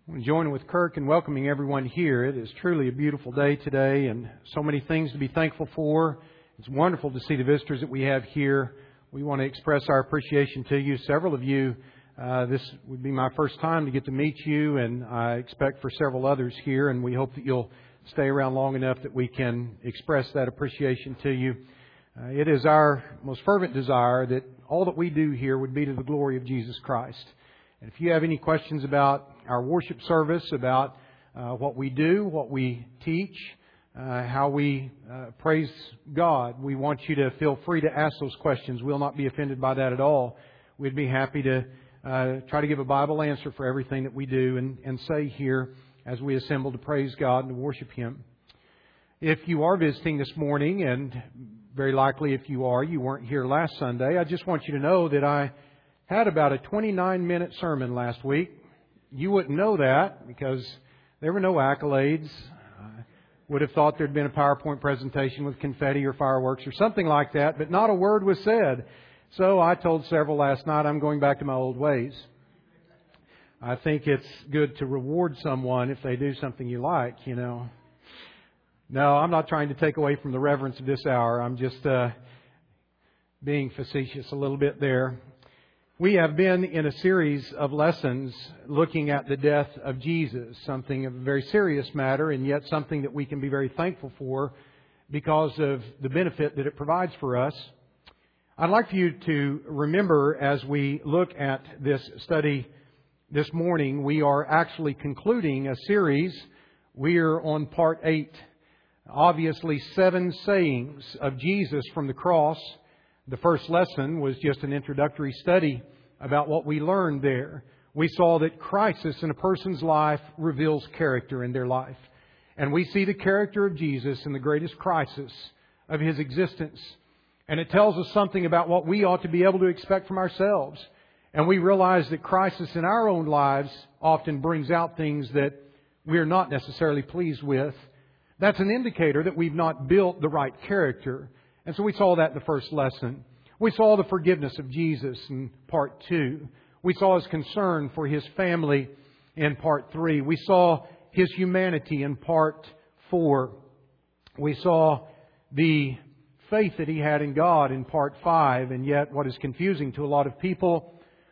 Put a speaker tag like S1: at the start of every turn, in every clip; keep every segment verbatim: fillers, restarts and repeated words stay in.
S1: I want to join with Kirk in welcoming everyone here. It is truly a beautiful day today and so many things to be thankful for. It's wonderful to see the visitors that we have here. We want to express our appreciation to you. Several of you, uh, this would be my first time to get to meet you, and I expect for several others here, and we hope that you'll stay around long enough that we can express that appreciation to you. Uh, it is our most fervent desire that all that we do here would be to the glory of Jesus Christ. And if you have any questions about our worship service, about uh, what we do, what we teach, uh, how we uh, praise God, we want you to feel free to ask those questions. We'll not be offended by that at all. We'd be happy to uh, try to give a Bible answer for everything that we do and, and say here as we assemble to praise God and to worship Him. If you are visiting this morning, and very likely if you are, you weren't here last Sunday, I just want you to know that I had about a twenty-nine minute sermon last week. You wouldn't know that because there were no accolades. I would have thought there'd been a PowerPoint presentation with confetti or fireworks or something like that, but not a word was said. So I told several last night I'm going back to my old ways. I think it's good to reward someone if they do something you like, you know. No, I'm not trying to take away from the reverence of this hour. I'm just uh, being facetious a little bit there. We have been in a series of lessons looking at the death of Jesus, something of a very serious matter and yet something that we can be very thankful for because of the benefit that it provides for us. I'd like for you to remember as we look at this study this morning, we are actually concluding a series. We are on part eight. Obviously, seven sayings of Jesus from the cross. The first lesson was just an introductory study about what we learned there. We saw that crisis in a person's life reveals character in their life. And we see the character of Jesus in the greatest crisis of His existence. And it tells us something about what we ought to be able to expect from ourselves. And we realize that crisis in our own lives often brings out things that we are not necessarily pleased with. That's an indicator that we've not built the right character. And so we saw that in the first lesson. We saw the forgiveness of Jesus in part two. We saw His concern for His family in part three. We saw His humanity in part four. We saw the faith that He had in God in part five. And yet what is confusing to a lot of people,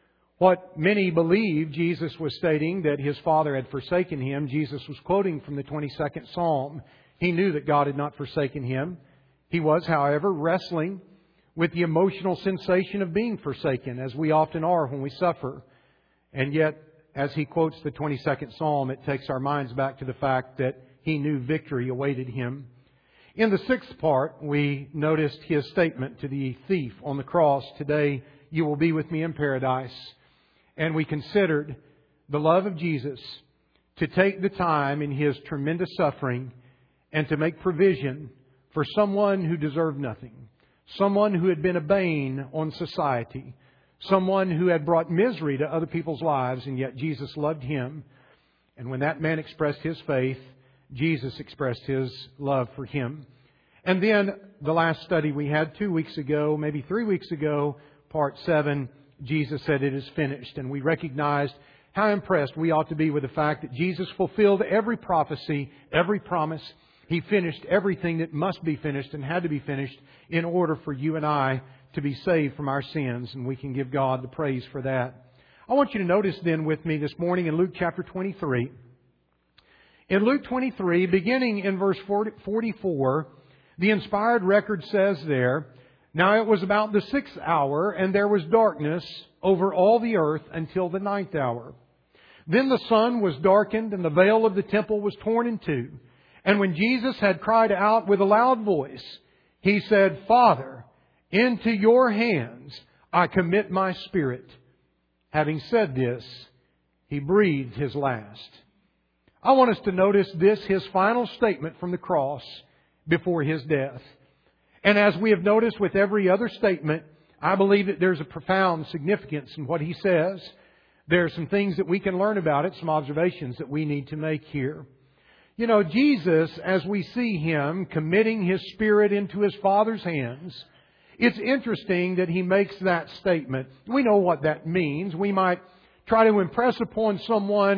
S1: what many believe Jesus was stating that His Father had forsaken Him. Jesus was quoting from the twenty-second Psalm. He knew that God had not forsaken Him. He was, however, wrestling with the emotional sensation of being forsaken, as we often are when we suffer. And yet, as he quotes the twenty-second Psalm, it takes our minds back to the fact that he knew victory awaited him. In the sixth part, we noticed his statement to the thief on the cross, "Today you will be with me in paradise." And we considered the love of Jesus to take the time in His tremendous suffering and to make provision for someone who deserved nothing. Someone who had been a bane on society. Someone who had brought misery to other people's lives, and yet Jesus loved him. And when that man expressed his faith, Jesus expressed His love for him. And then the last study we had two weeks ago, maybe three weeks ago, part seven, Jesus said, "It is finished." And we recognized how impressed we ought to be with the fact that Jesus fulfilled every prophecy, every promise. He finished everything that must be finished and had to be finished in order for you and I to be saved from our sins. And we can give God the praise for that. I want you to notice then with me this morning in Luke chapter twenty-three. In Luke twenty-three, beginning in verse forty-four, the inspired record says there, "Now it was about the sixth hour, and there was darkness over all the earth until the ninth hour. Then the sun was darkened, and the veil of the temple was torn in two. And when Jesus had cried out with a loud voice, He said, 'Father, into Your hands I commit my spirit.' Having said this, He breathed His last." I want us to notice this, His final statement from the cross before His death. And as we have noticed with every other statement, I believe that there's a profound significance in what He says. There are some things that we can learn about it, some observations that we need to make here. You know, Jesus, as we see Him committing His Spirit into His Father's hands, it's interesting that He makes that statement. We know what that means. We might try to impress upon someone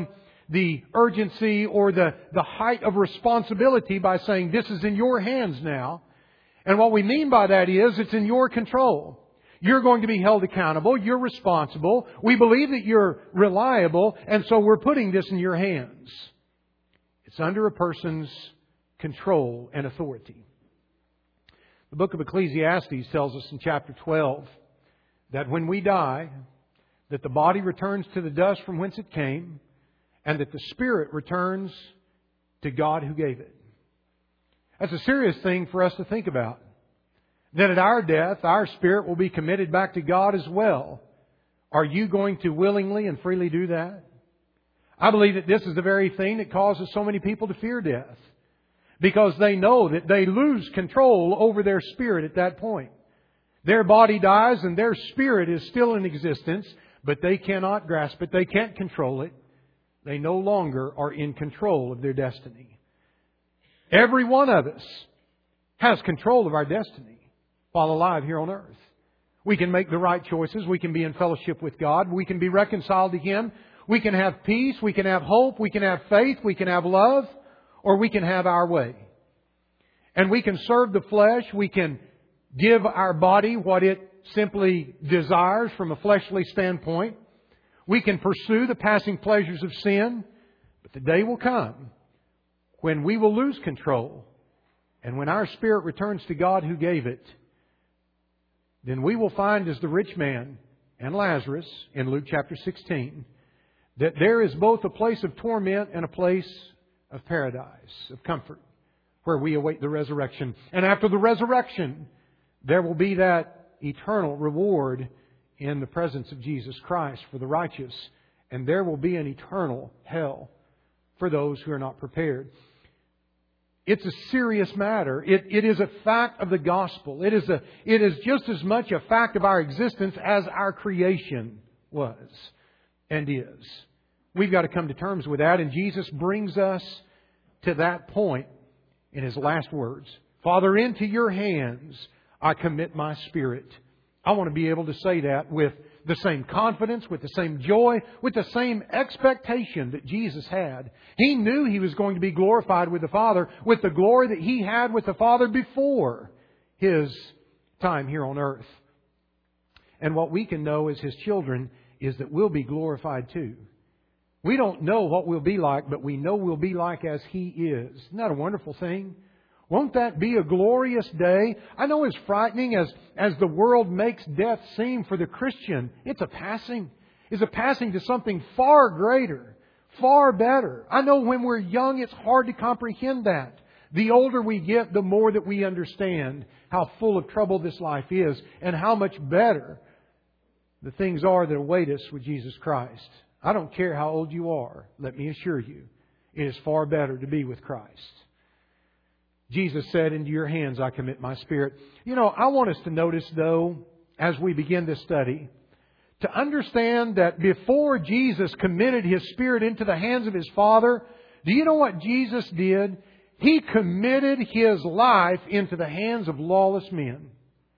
S1: the urgency or the, the height of responsibility by saying, this is in your hands now. And what we mean by that is, it's in your control. You're going to be held accountable. You're responsible. We believe that you're reliable. And so we're putting this in your hands. It's under a person's control and authority. The book of Ecclesiastes tells us in chapter twelve that when we die, that the body returns to the dust from whence it came, and that the spirit returns to God who gave it. That's a serious thing for us to think about. That at our death, our spirit will be committed back to God as well. Are you going to willingly and freely do that? I believe that this is the very thing that causes so many people to fear death. Because they know that they lose control over their spirit at that point. Their body dies and their spirit is still in existence, but they cannot grasp it. They can't control it. They no longer are in control of their destiny. Every one of us has control of our destiny while alive here on earth. We can make the right choices. We can be in fellowship with God. We can be reconciled to Him. We can have peace. We can have hope. We can have faith. We can have love. Or we can have our way. And we can serve the flesh. We can give our body what it simply desires from a fleshly standpoint. We can pursue the passing pleasures of sin. But the day will come when we will lose control. And when our spirit returns to God who gave it, then we will find, as the rich man and Lazarus in Luke chapter sixteen, that there is both a place of torment and a place of paradise, of comfort, where we await the resurrection. And after the resurrection, there will be that eternal reward in the presence of Jesus Christ for the righteous. And there will be an eternal hell for those who are not prepared. It's a serious matter. It, it is a fact of the gospel. It is, a, it is just as much a fact of our existence as our creation was and is. We've got to come to terms with that. And Jesus brings us to that point in His last words. Father, into your hands I commit my spirit. I want to be able to say that with the same confidence, with the same joy, with the same expectation that Jesus had. He knew He was going to be glorified with the Father, with the glory that He had with the Father before His time here on earth. And what we can know as His children is that we'll be glorified too. We don't know what we'll be like, but we know we'll be like as He is. Isn't that a wonderful thing? Won't that be a glorious day? I know it's frightening as, as the world makes death seem for the Christian. It's a passing. It's a passing to something far greater, far better. I know when we're young, it's hard to comprehend that. The older we get, the more that we understand how full of trouble this life is and how much better the things are that await us with Jesus Christ. I don't care how old you are. Let me assure you, it is far better to be with Christ. Jesus said, into your hands I commit my spirit. You know, I want us to notice, though, as we begin this study, to understand that before Jesus committed His Spirit into the hands of His Father, do you know what Jesus did? He committed His life into the hands of lawless men.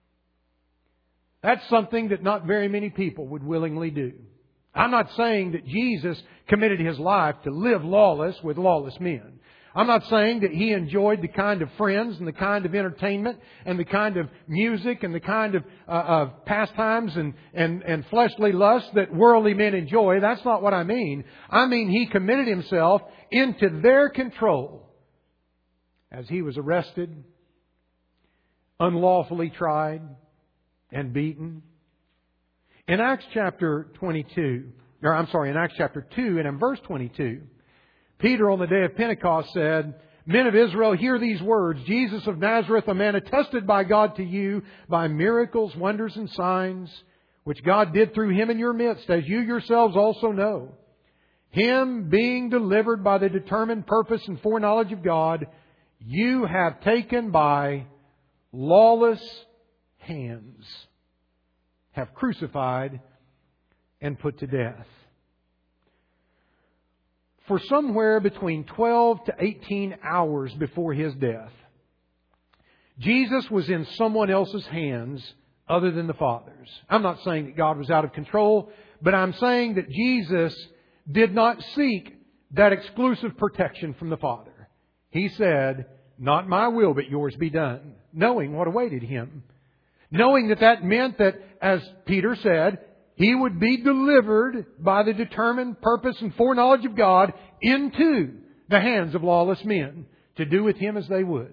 S1: That's something that not very many people would willingly do. I'm not saying that Jesus committed His life to live lawless with lawless men. I'm not saying that He enjoyed the kind of friends and the kind of entertainment and the kind of music and the kind of, uh, of pastimes and, and, and fleshly lusts that worldly men enjoy. That's not what I mean. I mean He committed Himself into their control as He was arrested, unlawfully tried, and beaten. In Acts chapter twenty-two, or I'm sorry, in Acts chapter two and in verse twenty-two, Peter on the day of Pentecost said, Men of Israel, hear these words. Jesus of Nazareth, a man attested by God to you by miracles, wonders, and signs, which God did through Him in your midst, as you yourselves also know. Him being delivered by the determined purpose and foreknowledge of God, you have taken by lawless hands, have crucified and put to death. For somewhere between twelve to eighteen hours before His death, Jesus was in someone else's hands other than the Father's. I'm not saying that God was out of control, but I'm saying that Jesus did not seek that exclusive protection from the Father. He said, "Not my will, but yours be done," knowing what awaited Him. Knowing that that meant that, as Peter said, He would be delivered by the determined purpose and foreknowledge of God into the hands of lawless men to do with Him as they would.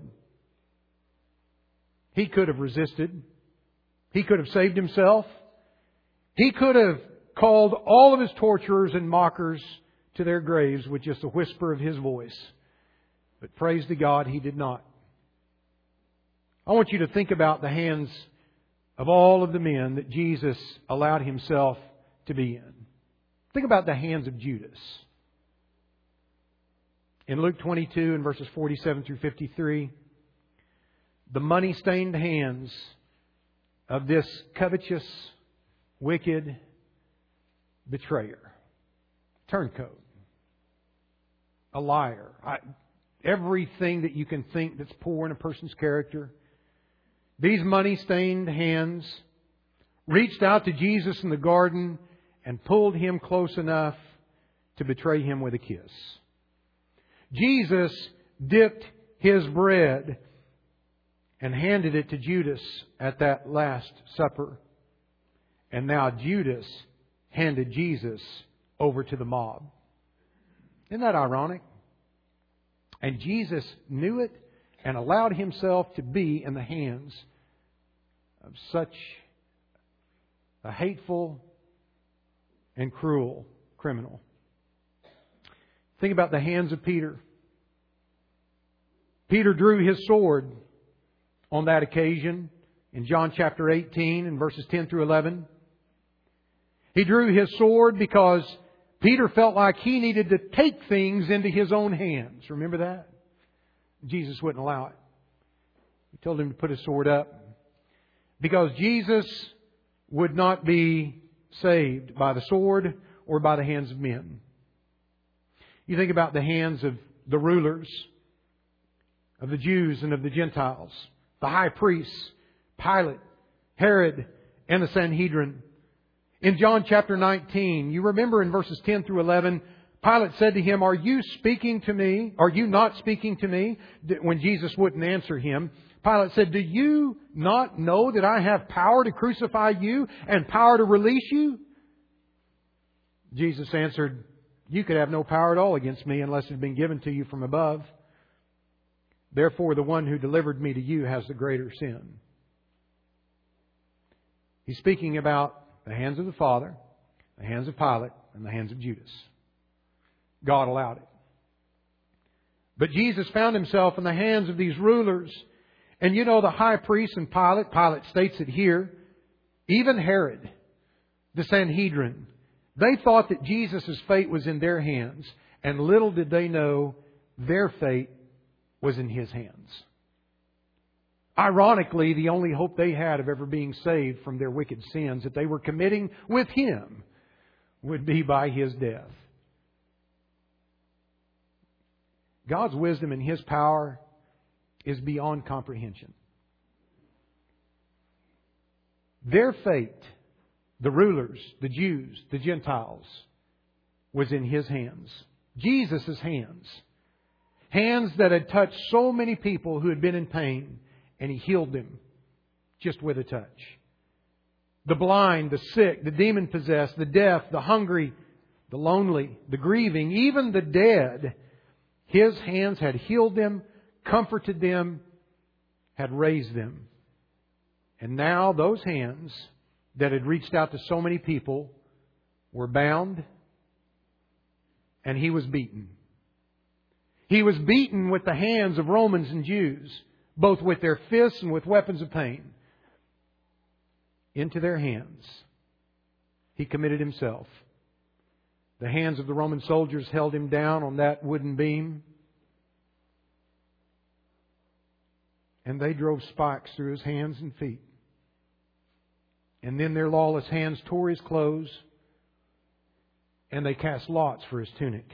S1: He could have resisted. He could have saved Himself. He could have called all of His torturers and mockers to their graves with just a whisper of His voice. But praise to God, He did not. I want you to think about the hands of all of the men that Jesus allowed Himself to be in. Think about the hands of Judas. In Luke twenty-two and verses forty-seven through fifty-three, the money-stained hands of this covetous, wicked betrayer, turncoat, a liar, I, everything that you can think that's poor in a person's character. These money-stained hands reached out to Jesus in the garden and pulled Him close enough to betray Him with a kiss. Jesus dipped His bread and handed it to Judas at that Last Supper. And now Judas handed Jesus over to the mob. Isn't that ironic? And Jesus knew it and allowed Himself to be in the hands of such a hateful and cruel criminal. Think about the hands of Peter. Peter drew his sword on that occasion in John chapter eighteen and verses ten through eleven. He drew his sword because Peter felt like he needed to take things into his own hands. Remember that? Jesus wouldn't allow it. He told him to put his sword up because Jesus would not be saved by the sword or by the hands of men. You think about the hands of the rulers of the Jews and of the Gentiles, the high priests, Pilate, Herod, and the Sanhedrin. In John chapter nineteen, you remember in verses ten through eleven, Pilate said to Him, "Are you speaking to me? Are you not speaking to me?" When Jesus wouldn't answer him, Pilate said, "Do you not know that I have power to crucify you and power to release you?" Jesus answered, "You could have no power at all against me unless it had been given to you from above. Therefore, the one who delivered me to you has the greater sin." He's speaking about the hands of the Father, the hands of Pilate, and the hands of Judas. God allowed it. But Jesus found Himself in the hands of these rulers. And you know, the high priest and Pilate, Pilate states it here, even Herod, the Sanhedrin, they thought that Jesus' fate was in their hands. And little did they know their fate was in His hands. Ironically, the only hope they had of ever being saved from their wicked sins that they were committing with Him would be by His death. God's wisdom and His power is beyond comprehension. Their fate, the rulers, the Jews, the Gentiles, was in His hands. Jesus' hands. Hands that had touched so many people who had been in pain. And He healed them just with a touch. The blind, the sick, the demon-possessed, the deaf, the hungry, the lonely, the grieving, even the dead. His hands had healed them, comforted them, had raised them. And now those hands that had reached out to so many people were bound, and He was beaten. He was beaten with the hands of Romans and Jews, both with their fists and with weapons of pain. Into their hands, He committed Himself. The hands of the Roman soldiers held Him down on that wooden beam. And they drove spikes through His hands and feet. And then their lawless hands tore His clothes. And they cast lots for His tunic.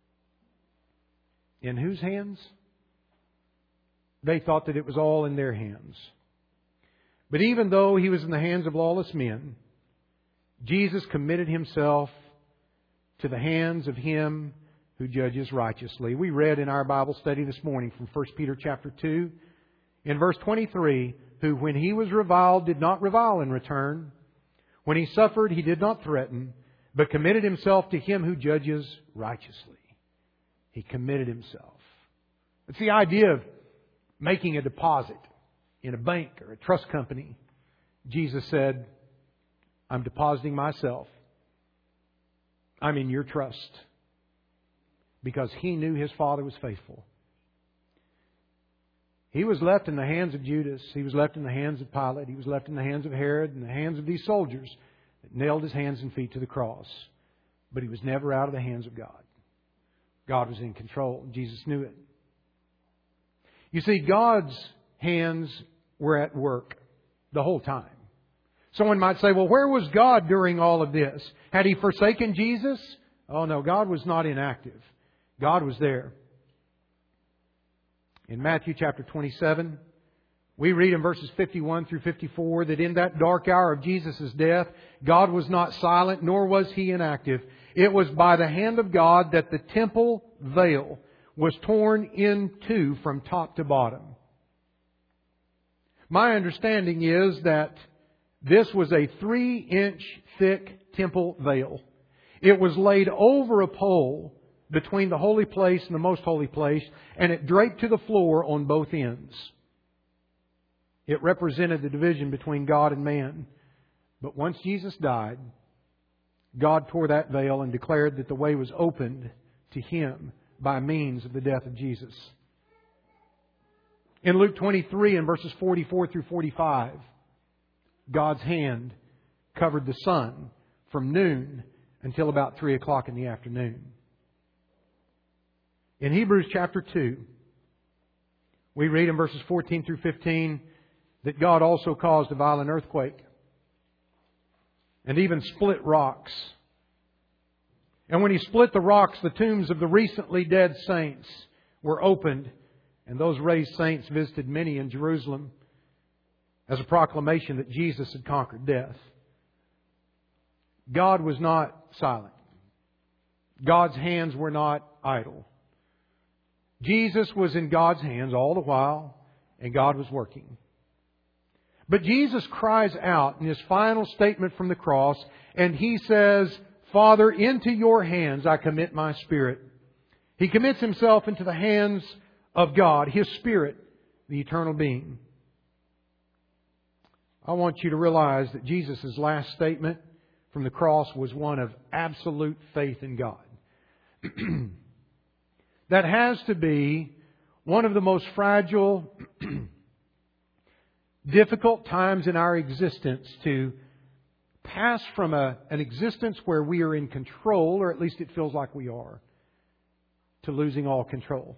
S1: In whose hands? They thought that it was all in their hands. But even though He was in the hands of lawless men, Jesus committed Himself to the hands of Him who judges righteously. We read in our Bible study this morning from First Peter chapter two, in verse twenty-three, who when he was reviled did not revile in return. When he suffered, he did not threaten, but committed himself to Him who judges righteously. He committed himself. It's the idea of making a deposit in a bank or a trust company. Jesus said, I'm depositing myself. I'm in your trust. Because He knew His Father was faithful. He was left in the hands of Judas. He was left in the hands of Pilate. He was left in the hands of Herod and the hands of these soldiers that nailed His hands and feet to the cross. But He was never out of the hands of God. God was in control. Jesus knew it. You see, God's hands were at work the whole time. Someone might say, well, where was God during all of this? Had He forsaken Jesus? Oh no, God was not inactive. God was there. In Matthew chapter twenty-seven, we read in verses fifty-one through fifty-four that in that dark hour of Jesus' death, God was not silent, nor was He inactive. It was by the hand of God that the temple veil was torn in two from top to bottom. My understanding is that this was a three-inch thick temple veil. It was laid over a pole between the holy place and the most holy place, and it draped to the floor on both ends. It represented the division between God and man. But once Jesus died, God tore that veil and declared that the way was opened to Him by means of the death of Jesus. In Luke twenty-three and verses forty-four through forty-five, God's hand covered the sun from noon until about three o'clock in the afternoon. In Hebrews chapter two, we read in verses fourteen through fifteen that God also caused a violent earthquake and even split rocks. And when He split the rocks, the tombs of the recently dead saints were opened, and those raised saints visited many in Jerusalem as a proclamation that Jesus had conquered death. God was not silent. God's hands were not idle. Jesus was in God's hands all the while, and God was working. But Jesus cries out in His final statement from the cross, and He says, Father, into your hands I commit my spirit. He commits Himself into the hands of God, His Spirit, the eternal being. I want you to realize that Jesus' last statement from the cross was one of absolute faith in God. That has to be one of the most fragile, difficult times in our existence, to pass from a, an existence where we are in control, or at least it feels like we are, to losing all control.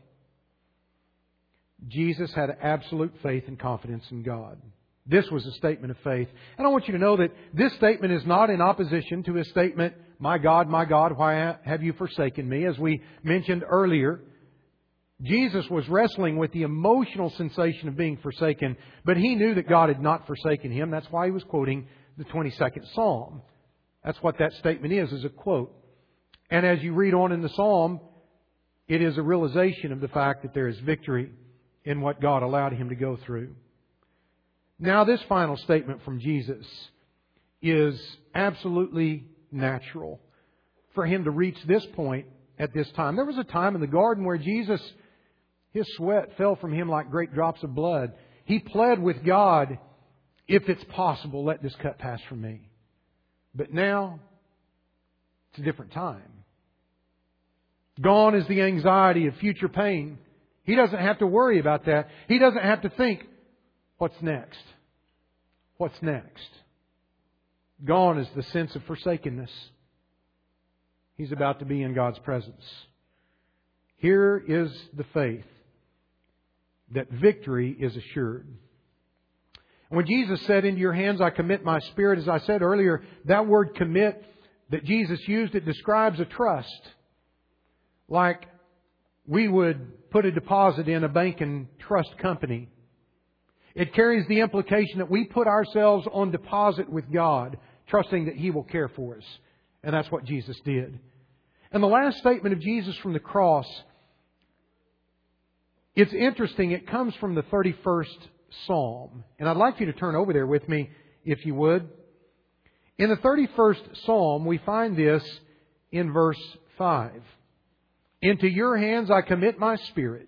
S1: Jesus had absolute faith and confidence in God. This was a statement of faith. And I want you to know that this statement is not in opposition to His statement, My God, my God, why have you forsaken me? As we mentioned earlier, Jesus was wrestling with the emotional sensation of being forsaken, but He knew that God had not forsaken Him. That's why He was quoting the twenty-second Psalm. That's what that statement is, is a quote. And as you read on in the Psalm, it is a realization of the fact that there is victory in what God allowed Him to go through. Now, this final statement from Jesus is absolutely natural for Him to reach this point at this time. There was a time in the garden where Jesus, His sweat fell from Him like great drops of blood. He pled with God, if it's possible, let this cup pass from me. But now, it's a different time. Gone is the anxiety of future pain. He doesn't have to worry about that. He doesn't have to think, what's next? What's next? Gone is the sense of forsakenness. He's about to be in God's presence. Here is the faith that victory is assured. When Jesus said, into your hands I commit my spirit, as I said earlier, that word commit that Jesus used, it describes a trust. Like we would put a deposit in a bank and trust company. It carries the implication that we put ourselves on deposit with God, trusting that He will care for us. And that's what Jesus did. And the last statement of Jesus from the cross, it's interesting. It comes from the thirty-first Psalm. And I'd like you to turn over there with me, if you would. In the thirty-first Psalm, we find this in verse five. Into your hands I commit my spirit.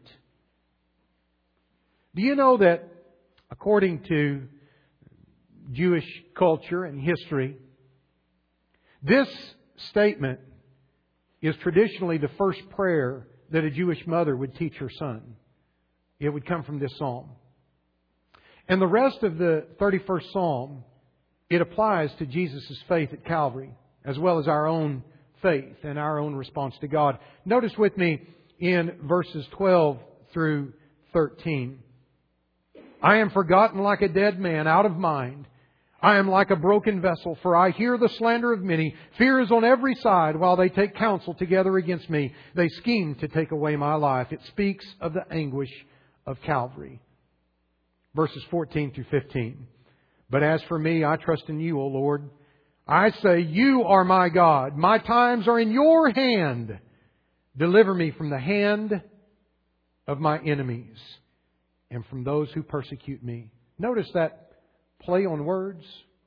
S1: Do you know that according to Jewish culture and history, this statement is traditionally the first prayer that a Jewish mother would teach her son. It would come from this psalm. And the rest of the thirty-first Psalm, it applies to Jesus' faith at Calvary, as well as our own faith and our own response to God. Notice with me in verses twelve through thirteen. I am forgotten like a dead man, out of mind. I am like a broken vessel, for I hear the slander of many. Fear is on every side while they take counsel together against me. They scheme to take away my life. It speaks of the anguish of Calvary. Verses fourteen through fifteen. But as for me, I trust in you, O Lord. I say, you are my God. My times are in your hand. Deliver me from the hand of my enemies and from those who persecute me. Notice that play on words.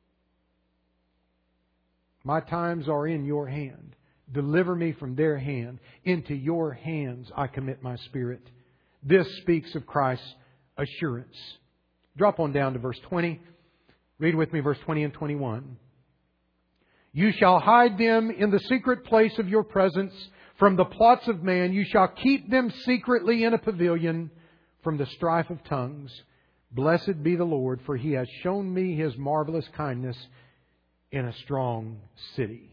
S1: My times are in your hand. Deliver me from their hand. Into your hands I commit my spirit. This speaks of Christ's assurance. Drop on down to verse twenty. Read with me verse twenty and twenty-one. You shall hide them in the secret place of your presence. From the plots of man you shall keep them secretly in a pavilion from the strife of tongues. Blessed be the Lord, for He has shown me His marvelous kindness in a strong city.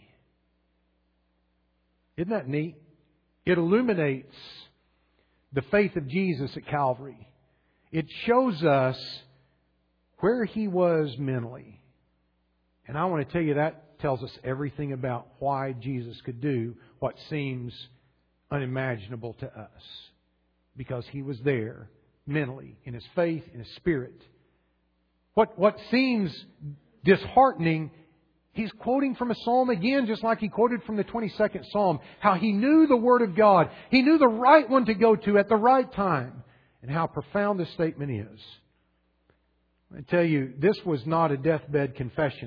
S1: Isn't that neat? It illuminates the faith of Jesus at Calvary. It shows us where He was mentally. And I want to tell you that tells us everything about why Jesus could do what seems unimaginable to us. Because He was there mentally, in His faith, in His spirit. What, what seems disheartening, He's quoting from a psalm again, just like He quoted from the twenty-second Psalm. How He knew the Word of God. He knew the right one to go to at the right time. And how profound this statement is. I tell you, this was not a deathbed confession.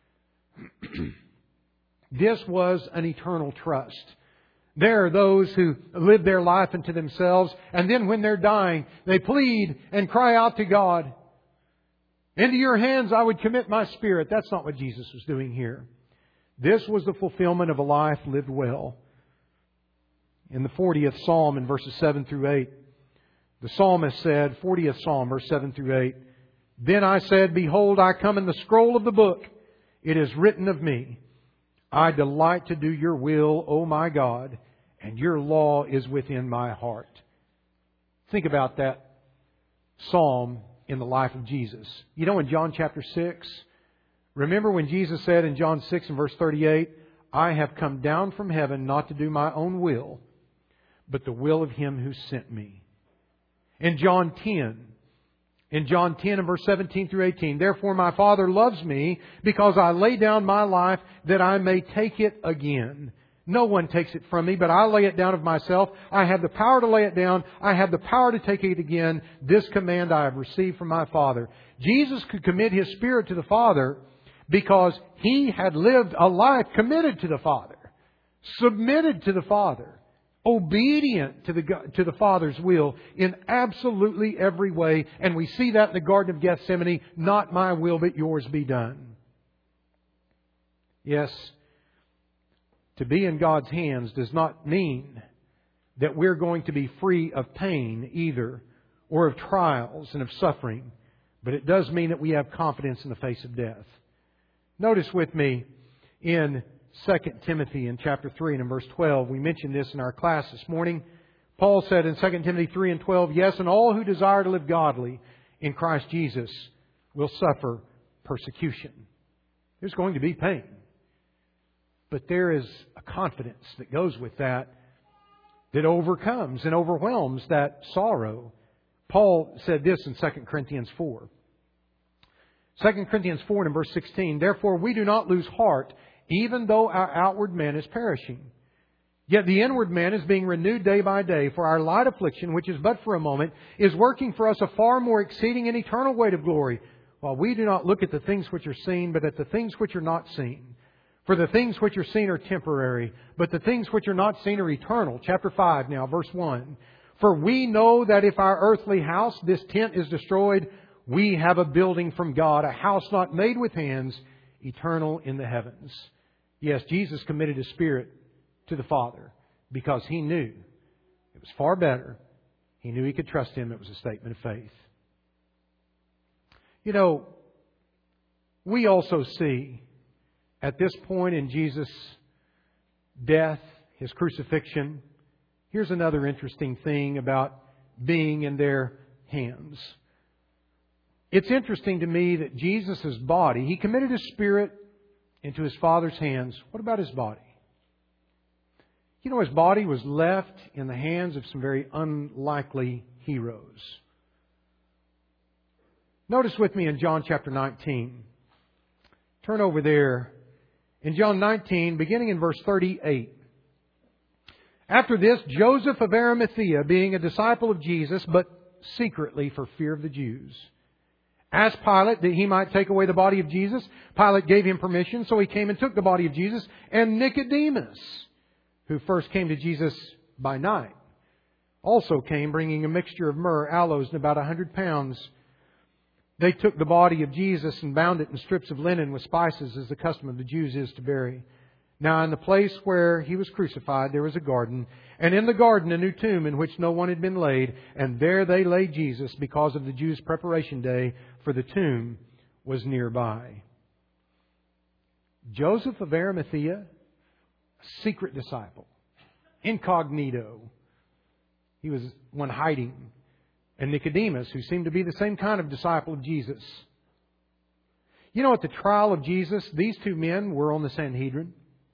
S1: This was an eternal trust. There are those who live their life into themselves, and then when they're dying, they plead and cry out to God. Into your hands I would commit my spirit. That's not what Jesus was doing here. This was the fulfillment of a life lived well. In the fortieth Psalm, in verses seven through eight, the psalmist said, fortieth Psalm, verse seven through eight, Then I said, Behold, I come in the scroll of the book. It is written of me, I delight to do your will, O my God, and your law is within my heart. Think about that psalm in the life of Jesus. You know, in John chapter six, remember when Jesus said in John six and verse thirty-eight, I have come down from heaven not to do my own will, but the will of Him who sent me. In John ten, In John ten and verse seventeen through eighteen, Therefore my Father loves me because I lay down my life that I may take it again. No one takes it from me, but I lay it down of myself. I have the power to lay it down. I have the power to take it again. This command I have received from my Father. Jesus could commit His Spirit to the Father because He had lived a life committed to the Father, submitted to the Father, obedient to the, to the Father's will in absolutely every way. And we see that in the Garden of Gethsemane. Not my will, but yours be done. Yes, to be in God's hands does not mean that we're going to be free of pain either, or of trials and of suffering. But it does mean that we have confidence in the face of death. Notice with me in Second Timothy in chapter three and in verse twelve. We mentioned this in our class this morning. Paul said in Second Timothy three and twelve, Yes, and all who desire to live godly in Christ Jesus will suffer persecution. There's going to be pain. But there is a confidence that goes with that that overcomes and overwhelms that sorrow. Paul said this in Second Corinthians four. Second Corinthians four and in verse sixteen, Therefore we do not lose heart, even though our outward man is perishing. Yet the inward man is being renewed day by day, for our light affliction, which is but for a moment, is working for us a far more exceeding and eternal weight of glory, while we do not look at the things which are seen, but at the things which are not seen. For the things which are seen are temporary, but the things which are not seen are eternal. Chapter five now, verse one. For we know that if our earthly house, this tent, is destroyed, we have a building from God, a house not made with hands, eternal in the heavens. Yes, Jesus committed His Spirit to the Father because He knew it was far better. He knew He could trust Him. It was a statement of faith. You know, we also see at this point in Jesus' death, His crucifixion, here's another interesting thing about being in their hands. It's interesting to me that Jesus' body, He committed His Spirit into His Father's hands. What about His body? You know, His body was left in the hands of some very unlikely heroes. Notice with me in John chapter nineteen. Turn over there. In John nineteen, beginning in verse thirty-eight. After this, Joseph of Arimathea, being a disciple of Jesus, but secretly for fear of the Jews, asked Pilate that he might take away the body of Jesus. Pilate gave him permission, so he came and took the body of Jesus. And Nicodemus, who first came to Jesus by night, also came bringing a mixture of myrrh, aloes, and about a hundred pounds. They took the body of Jesus and bound it in strips of linen with spices, as the custom of the Jews is to bury. Now in the place where He was crucified there was a garden, and in the garden a new tomb in which no one had been laid, and there they laid Jesus because of the Jews' preparation day, for the tomb was nearby. Joseph of Arimathea, a secret disciple, incognito. He was one hiding. And Nicodemus, who seemed to be the same kind of disciple of Jesus. You know, at the trial of Jesus, these two men were on the Sanhedrin.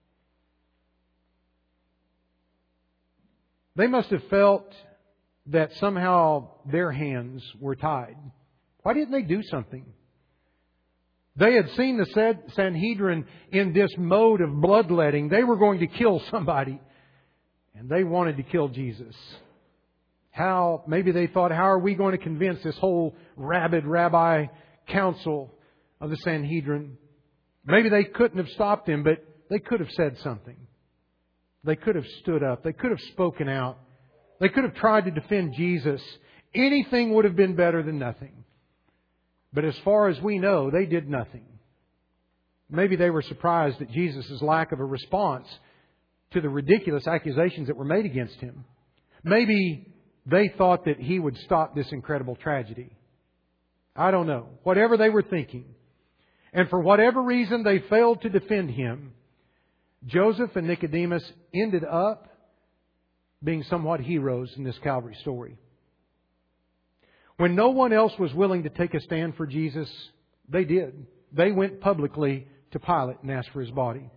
S1: They must have felt that somehow their hands were tied. Why didn't they do something? They had seen the Sanhedrin in this mode of bloodletting. They were going to kill somebody. And they wanted to kill Jesus. How, maybe they thought, how are we going to convince this whole rabid rabbi council of the Sanhedrin? Maybe they couldn't have stopped him, but they could have said something. They could have stood up. They could have spoken out. They could have tried to defend Jesus. Anything would have been better than nothing. But as far as we know, they did nothing. Maybe they were surprised at Jesus' lack of a response to the ridiculous accusations that were made against Him. Maybe they thought that He would stop this incredible tragedy. I don't know. Whatever they were thinking. And for whatever reason they failed to defend Him, Joseph and Nicodemus ended up being somewhat heroes in this Calvary story. When no one else was willing to take a stand for Jesus, they did. They went publicly to Pilate and asked for His body.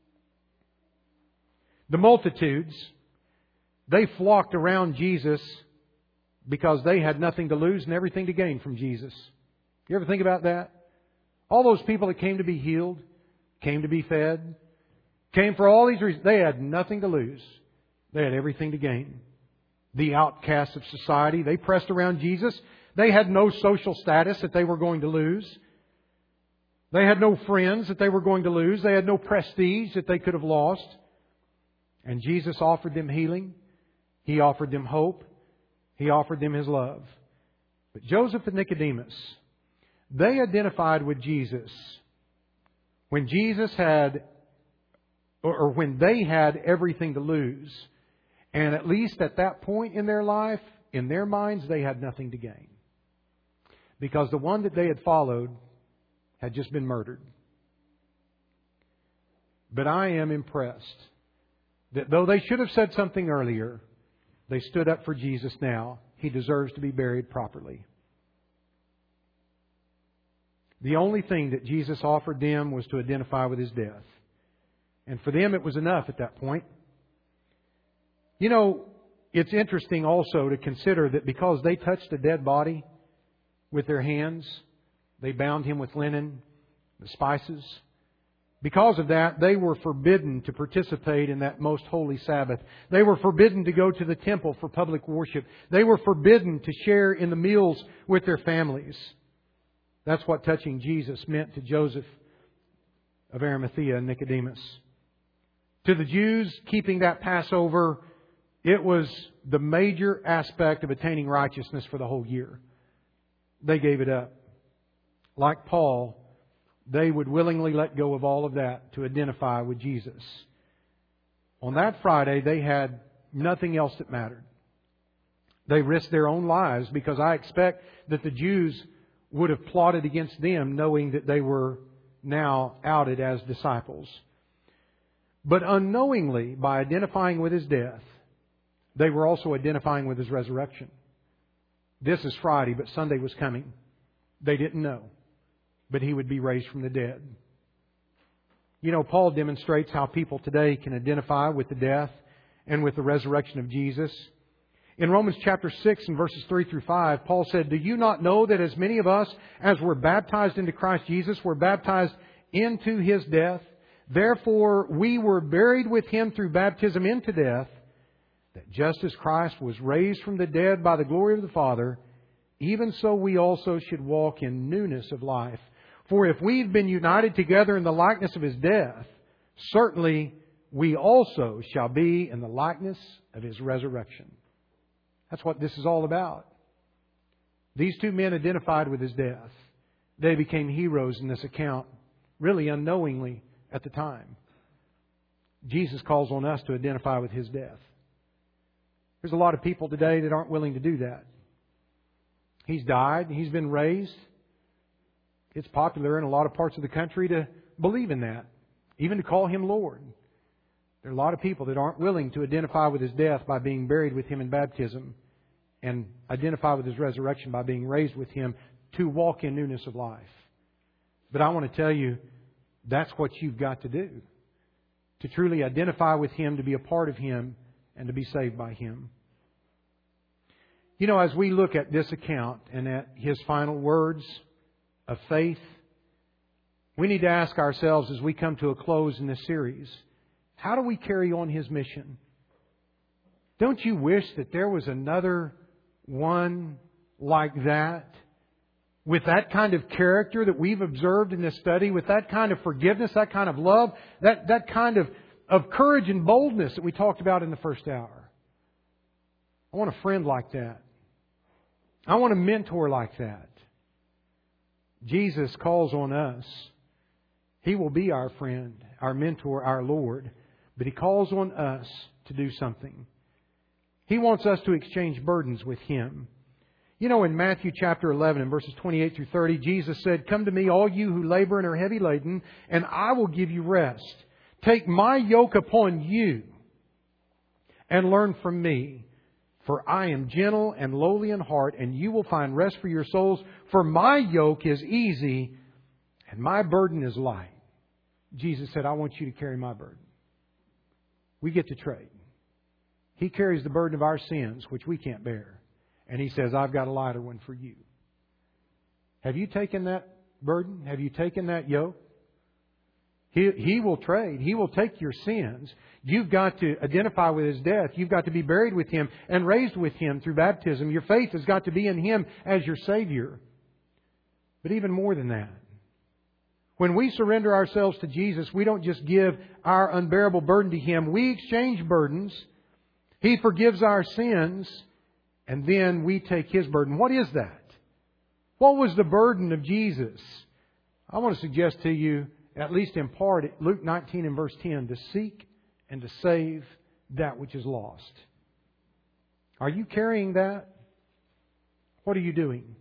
S1: The multitudes, they flocked around Jesus because they had nothing to lose and everything to gain from Jesus. You ever think about that? All those people that came to be healed, came to be fed, came for all these reasons. They had nothing to lose. They had everything to gain. The outcasts of society, they pressed around Jesus. They had no social status that they were going to lose. They had no friends that they were going to lose. They had no prestige that they could have lost. And Jesus offered them healing. He offered them hope. He offered them His love. But Joseph and Nicodemus, they identified with Jesus when Jesus had, or when they had everything to lose. And at least at that point in their life, in their minds, they had nothing to gain. Because the one that they had followed had just been murdered. But I am impressed that though they should have said something earlier, they stood up for Jesus now. He deserves to be buried properly. The only thing that Jesus offered them was to identify with His death. And for them it was enough at that point. You know, it's interesting also to consider that because they touched a dead body with their hands, they bound Him with linen, the spices. Because of that, they were forbidden to participate in that most holy Sabbath. They were forbidden to go to the temple for public worship. They were forbidden to share in the meals with their families. That's what touching Jesus meant to Joseph of Arimathea and Nicodemus. To the Jews, keeping that Passover, it was the major aspect of attaining righteousness for the whole year. They gave it up. Like Paul, they would willingly let go of all of that to identify with Jesus. On that Friday, they had nothing else that mattered. They risked their own lives because I expect that the Jews would have plotted against them knowing that they were now outed as disciples. But unknowingly, by identifying with His death, they were also identifying with His resurrection. This is Friday, but Sunday was coming. They didn't know. But He would be raised from the dead. You know, Paul demonstrates how people today can identify with the death and with the resurrection of Jesus. In Romans chapter six and verses three through five, Paul said, "Do you not know that as many of us as were baptized into Christ Jesus were baptized into His death? Therefore we were buried with Him through baptism into death, that just as Christ was raised from the dead by the glory of the Father, even so we also should walk in newness of life. For if we've been united together in the likeness of His death, certainly we also shall be in the likeness of His resurrection." That's what this is all about. These two men identified with His death. They became heroes in this account, really unknowingly at the time. Jesus calls on us to identify with His death. There's a lot of people today that aren't willing to do that. He's died. He's been raised. It's popular in a lot of parts of the country to believe in that, even to call Him Lord. There are a lot of people that aren't willing to identify with His death by being buried with Him in baptism and identify with His resurrection by being raised with Him to walk in newness of life. But I want to tell you, that's what you've got to do. To truly identify with Him, to be a part of Him, and to be saved by Him. You know, as we look at this account and at His final words of faith, we need to ask ourselves as we come to a close in this series, how do we carry on His mission? Don't you wish that there was another one like that? With that kind of character that we've observed in this study, with that kind of forgiveness, that kind of love, that, that kind of, of courage and boldness that we talked about in the first hour. I want a friend like that. I want a mentor like that. Jesus calls on us. He will be our friend, our mentor, our Lord. But He calls on us to do something. He wants us to exchange burdens with Him. You know, in Matthew chapter eleven and verses twenty-eight through thirty, Jesus said, "Come to me, all you who labor and are heavy laden, and I will give you rest. Take my yoke upon you and learn from me. For I am gentle and lowly in heart, and you will find rest for your souls. For my yoke is easy and my burden is light." Jesus said, "I want you to carry my burden." We get to trade. He carries the burden of our sins, which we can't bear. And He says, "I've got a lighter one for you." Have you taken that burden? Have you taken that yoke? He, he will trade. He will take your sins. You've got to identify with His death. You've got to be buried with Him and raised with Him through baptism. Your faith has got to be in Him as your Savior. But even more than that, when we surrender ourselves to Jesus, we don't just give our unbearable burden to Him. We exchange burdens. He forgives our sins. And then we take His burden. What is that? What was the burden of Jesus? I want to suggest to you, at least in part, Luke nineteen and verse ten, to seek and to save that which is lost. Are you carrying that? What are you doing?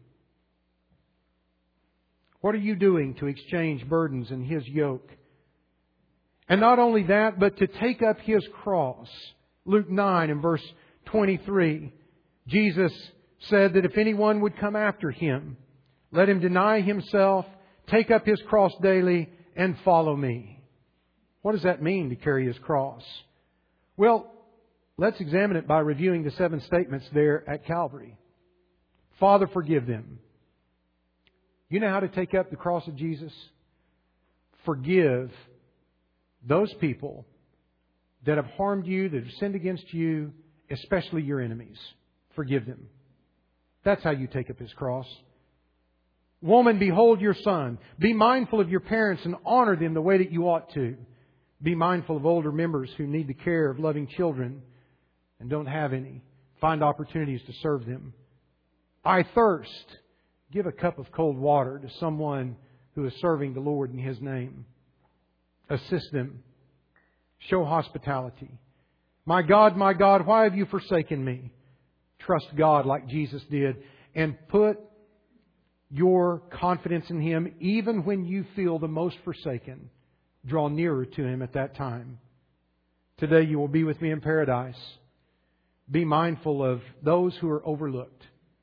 S1: What are you doing to exchange burdens in His yoke? And not only that, but to take up His cross. Luke nine and verse twenty-three. Jesus said that if anyone would come after Him, let him deny himself, take up his cross daily, and follow me. What does that mean to carry His cross? Well, let's examine it by reviewing the seven statements there at Calvary. Father, forgive them. You know how to take up the cross of Jesus? Forgive those people that have harmed you, that have sinned against you, especially your enemies. Forgive them. That's how you take up His cross. Woman, behold your son. Be mindful of your parents and honor them the way that you ought to. Be mindful of older members who need the care of loving children and don't have any. Find opportunities to serve them. I thirst. Give a cup of cold water to someone who is serving the Lord in His name. Assist them. Show hospitality. My God, my God, why have you forsaken me? Trust God like Jesus did and put your confidence in Him even when you feel the most forsaken. Draw nearer to Him at that time. Today you will be with me in paradise. Be mindful of those who are overlooked.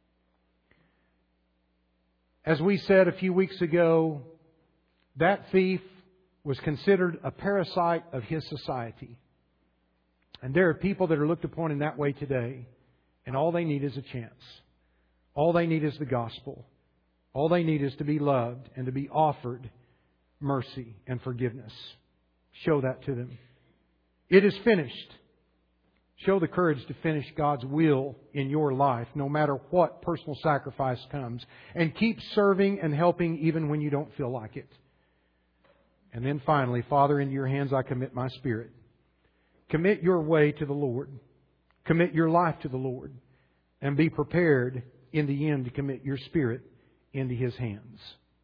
S1: As we said a few weeks ago, that thief was considered a parasite of his society. And there are people that are looked upon in that way today. And all they need is a chance. All they need is the gospel. All they need is to be loved and to be offered mercy and forgiveness. Show that to them. It is finished. Show the courage to finish God's will in your life, no matter what personal sacrifice comes. And keep serving and helping even when you don't feel like it. And then finally, Father, into your hands I commit my spirit. Commit your way to the Lord. Commit your life to the Lord. And be prepared in the end to commit your spirit into His hands.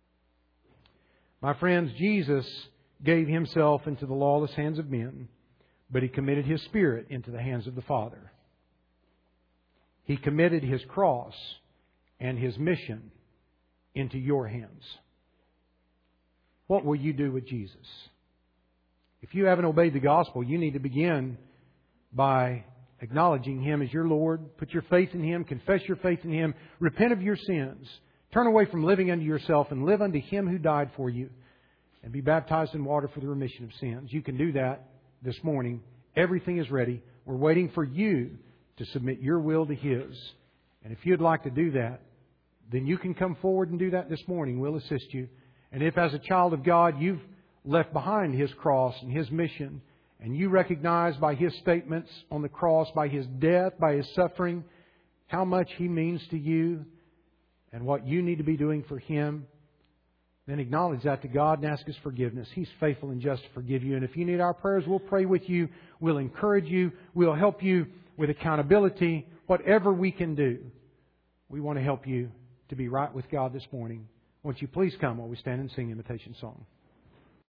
S1: My friends, Jesus gave Himself into the lawless hands of men, but He committed His Spirit into the hands of the Father. He committed His cross and His mission into your hands. What will you do with Jesus? If you haven't obeyed the gospel, you need to begin by acknowledging Him as your Lord. Put your faith in Him. Confess your faith in Him. Repent of your sins. Turn away from living unto yourself and live unto Him who died for you. And be baptized in water for the remission of sins. You can do that this morning. Everything is ready. We're waiting for you to submit your will to His. And if you'd like to do that, then you can come forward and do that this morning. We'll assist you. And if as a child of God you've left behind His cross and His mission, and you recognize by His statements on the cross, by His death, by His suffering, how much He means to you and what you need to be doing for Him, then acknowledge that to God and ask His forgiveness. He's faithful and just to forgive you. And if you need our prayers, we'll pray with you. We'll encourage you. We'll help you with accountability. Whatever we can do, we want to help you to be right with God this morning. Won't you please come while we stand and sing invitation song.